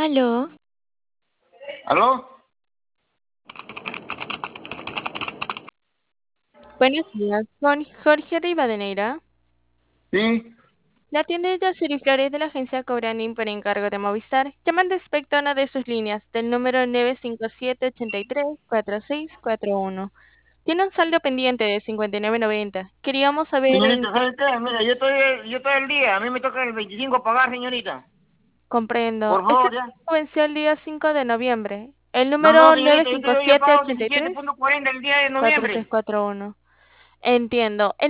Aló, ¿Aló? buenos días, con Jorge Rivadeneira. Sí, La tienda Yaciri Flores de la agencia Cobranin por encargo de Movistar. Llaman respecto a una de sus líneas del número 957-83-4641. Tiene un saldo pendiente de 59.90. Queríamos saber en señorita, qué ¿sabe qué? Mira, yo estoy al día. A mí me toca el 25 pagar, señorita. comprendo. Por Este favor, ya. venció el día 5 de noviembre. El No, no, número señorita, yo pago 957-83-4641. 17.40 el día de noviembre. Entiendo.